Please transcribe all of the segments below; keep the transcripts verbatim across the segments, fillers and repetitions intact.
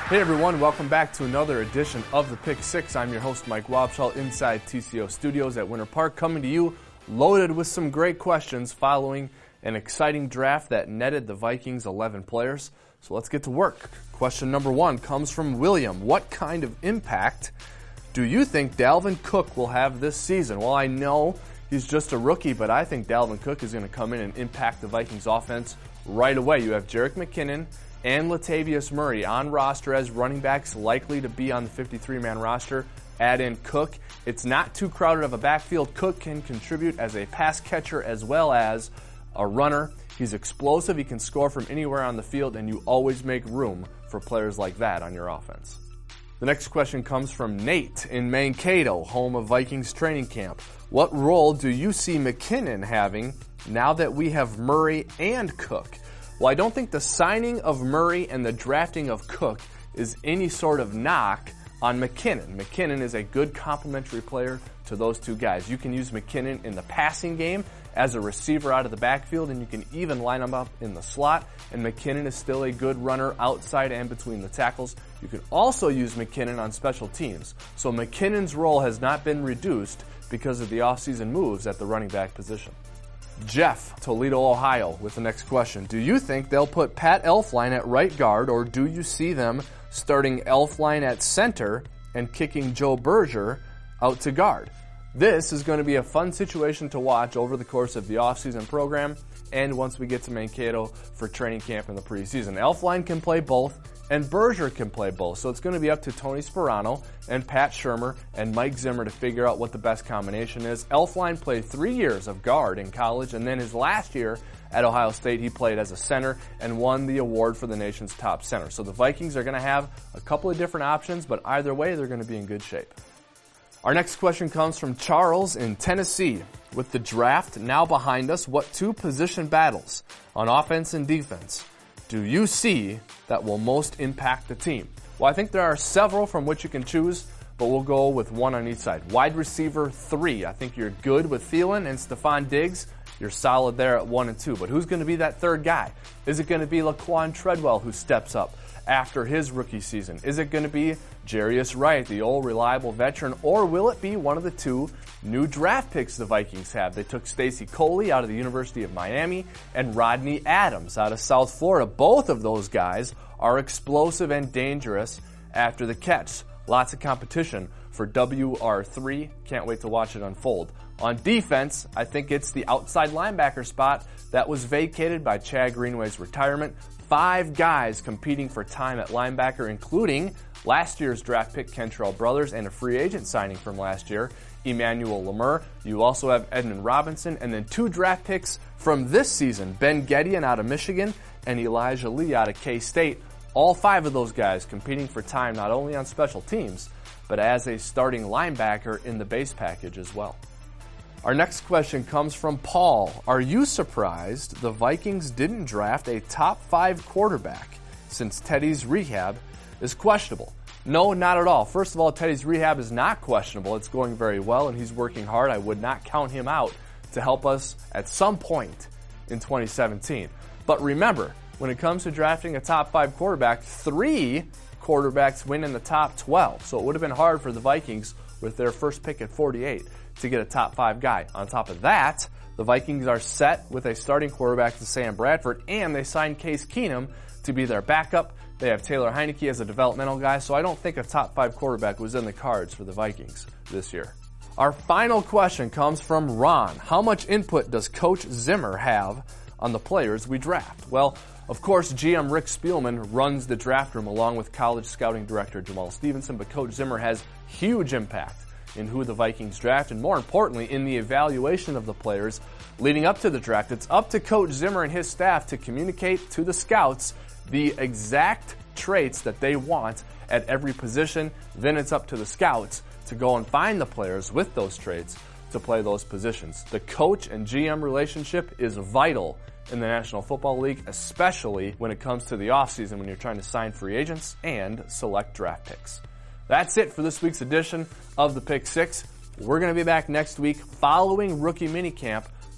Hey everyone, welcome back to another edition of the Pick Six. I'm your host Mike Wobschall inside T C O Studios at Winter Park, coming to you loaded with some great questions following an exciting draft that netted the Vikings eleven players. So let's get to work. Question number one comes from William. What kind of impact do you think Dalvin Cook will have this season? Well, I know he's just a rookie, but I think Dalvin Cook is going to come in and impact the Vikings offense right away. You have Jerick McKinnon and Latavius Murray on roster as running backs, likely to be on the fifty-three man roster. Add in Cook. It's not too crowded of a backfield. Cook can contribute as a pass catcher as well as a runner. He's explosive. He can score from anywhere on the field, and you always make room for players like that on your offense. The next question comes from Nate in Mankato, home of Vikings training camp. What role do you see McKinnon having now that we have Murray and Cook? Well, I don't think the signing of Murray and the drafting of Cook is any sort of knock on McKinnon. McKinnon is a good complementary player to those two guys. You can use McKinnon in the passing game as a receiver out of the backfield, and you can even line him up in the slot, and McKinnon is still a good runner outside and between the tackles. You can also use McKinnon on special teams. So McKinnon's role has not been reduced because of the offseason moves at the running back position. Jeff, Toledo, Ohio, with the next question. Do you think they'll put Pat Elflein at right guard, or do you see them starting Elflein at center and kicking Joe Berger out to guard? This is going to be a fun situation to watch over the course of the offseason program and once we get to Mankato for training camp in the preseason. Elflein can play both, and Berger can play both. So it's going to be up to Tony Sperano and Pat Shurmur and Mike Zimmer to figure out what the best combination is. Elflein played three years of guard in college, and then his last year at Ohio State, he played as a center and won the award for the nation's top center. So the Vikings are going to have a couple of different options, but either way, they're going to be in good shape. Our next question comes from Charles in Tennessee. With the draft now behind us, what two position battles on offense and defense do you see that will most impact the team? Well, I think there are several from which you can choose, but we'll go with one on each side. Wide receiver three. I think you're good with Thielen and Stephon Diggs. You're solid there at one and two. But who's going to be that third guy? Is it going to be Laquan Treadwell who steps up after his rookie season? Is it going to be Jarius Wright, the old reliable veteran, or will it be one of the two new draft picks the Vikings have? They took Stacy Coley out of the University of Miami and Rodney Adams out of South Florida. Both of those guys are explosive and dangerous after the catch. Lots of competition for W R three. Can't wait to watch it unfold. On defense, I think it's the outside linebacker spot that was vacated by Chad Greenway's retirement. Five guys competing for time at linebacker, including last year's draft pick Kentrell Brothers and a free agent signing from last year, Emmanuel Lemur. You also have Edmund Robinson, and then two draft picks from this season, Ben Gedeon out of Michigan and Elijah Lee out of K-State. All five of those guys competing for time not only on special teams, but as a starting linebacker in the base package as well. Our next question comes from Paul. Are you surprised the Vikings didn't draft a top five quarterback since Teddy's rehab is questionable? No, not at all. First of all, Teddy's rehab is not questionable. It's going very well, and he's working hard. I would not count him out to help us at some point in twenty seventeen. But remember, when it comes to drafting a top five quarterback, three quarterbacks win in the top twelve. So it would have been hard for the Vikings with their first pick at forty-eight to get a top five guy. On top of that, the Vikings are set with a starting quarterback to Sam Bradford, and they signed Case Keenum to be their backup. They have Taylor Heineke as a developmental guy, so I don't think a top five quarterback was in the cards for the Vikings this year. Our final question comes from Ron. How much input does Coach Zimmer have on the players we draft? Well, of course, G M Rick Spielman runs the draft room along with college scouting director Jamal Stevenson, but Coach Zimmer has huge impact in who the Vikings draft, and more importantly, in the evaluation of the players leading up to the draft. It's up to Coach Zimmer and his staff to communicate to the scouts the exact traits that they want at every position. Then it's up to the scouts to go and find the players with those traits to play those positions. The coach and G M relationship is vital in the National Football League, especially when it comes to the offseason when you're trying to sign free agents and select draft picks. That's it for this week's edition of the Pick Six. We're going to be back next week following rookie minicamp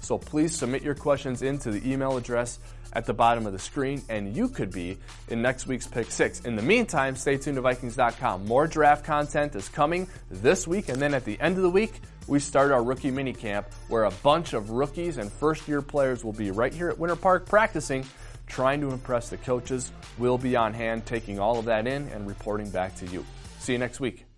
So please submit your questions into the email address at the bottom of the screen, and you could be in next week's Pick Six. In the meantime, stay tuned to Vikings dot com. More draft content is coming this week, and then at the end of the week, we start our rookie minicamp, where a bunch of rookies and first-year players will be right here at Winter Park practicing, trying to impress the coaches. We'll be on hand taking all of that in and reporting back to you. See you next week.